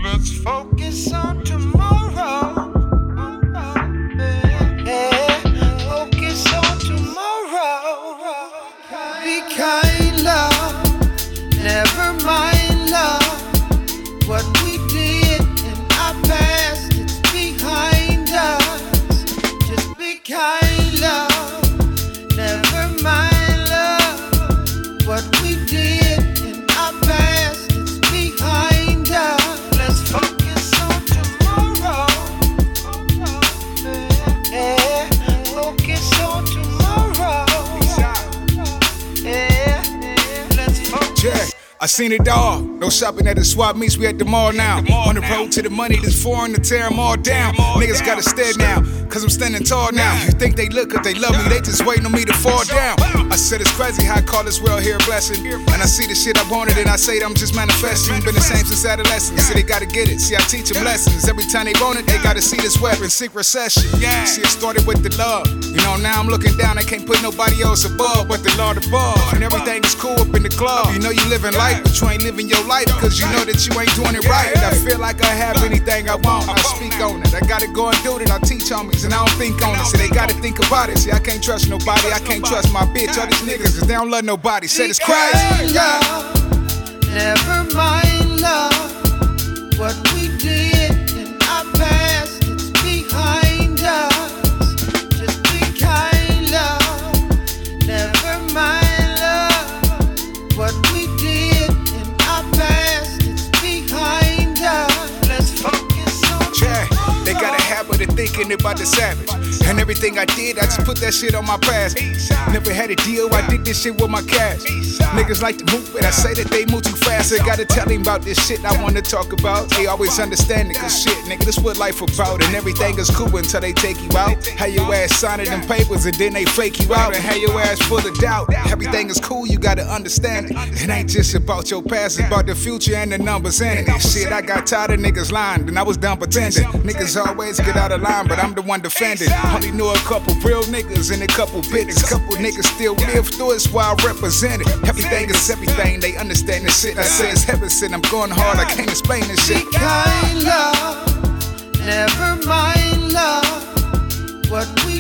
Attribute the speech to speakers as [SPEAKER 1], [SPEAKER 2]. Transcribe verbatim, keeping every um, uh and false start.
[SPEAKER 1] Let's focus on tomorrow. Yeah, focus on tomorrow. Be kind, love. Never mind, love. What we did in our past, it's behind us. Just be kind, love. Never mind, love. What we did in our past, it's behind us. Let's focus on tomorrow. Yeah, focus on tomorrow. Yeah, let's focus.
[SPEAKER 2] Yeah. I seen it all. No shopping at the swap meets, we at the mall now. On the road to the money, this foreign to tear them all down. Niggas gotta stare now, cause I'm standing tall now. You think they look if they love me, they just waiting on me to fall down. I said it's crazy how I call this world here a blessing. And I see the shit I wanted and I say that I'm just manifesting. Been the same since adolescence, so they gotta get it. See, I teach them lessons. Every time they want it, they gotta see this weapon, seek recession. See, it started with the love. You know, now I'm looking down, I can't put nobody else above but the Lord above. And everything is cool up in the club. You know you living life, but you ain't living your life because you know that you ain't doing it right. I feel like I have anything I want, I speak on it. I gotta go and do it, I teach homies and I don't think on it. So they gotta think about it. See, I can't trust nobody, I can't trust my bitch. All these niggas, cause they don't love nobody. Said it's crazy.
[SPEAKER 1] Love, never mind, love. What we did in our past, it's behind us. Just be kind, love. Never mind, love. What we did in our past, it's behind us. Let's focus on
[SPEAKER 2] Yeah, they got a habit of thinking about the savage. And everything I did, I just put that shit on my past. Never had a deal, I did this shit with my cash. Niggas like to move, but I say that they move too fast. I gotta tell him about this shit I wanna talk about. They always understand it, cause shit, nigga, this what life about. And everything is cool until they take you out. How your ass signing them papers and then they fake you out. And how your ass full of doubt. Everything is cool, you gotta understand it. It ain't just about your past, it's about the future and the numbers in it. Shit, I got tired of niggas lying, and I was done pretending. Niggas always get out of line, but I'm the one defending. Only knew a couple real niggas and a couple bitches. Couple niggas still live through it, so I represent it. Everything is everything, they understand this shit. I say it's heaven sent, I'm going hard, I can't explain this shit.
[SPEAKER 1] Be kind, love. Never mind, love. What we